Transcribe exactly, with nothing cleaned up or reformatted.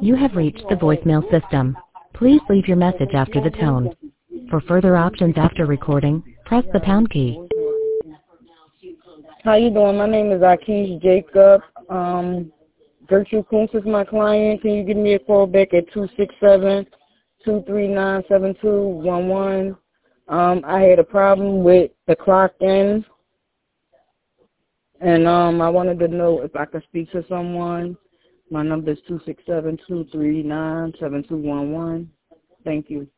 You have reached the voicemail system. Please leave your message after the tone. For further options after recording, press the pound key. How you doing? My name is Akish Jacob. Um, Gertrude Kuntz is my client. Can you give me a call back at two six seven, two three nine, seven two one one? Um, I had a problem with the clock in, and um, I wanted to know if I could speak to someone. My number is two six seven, two three nine, seven two one one. Thank you.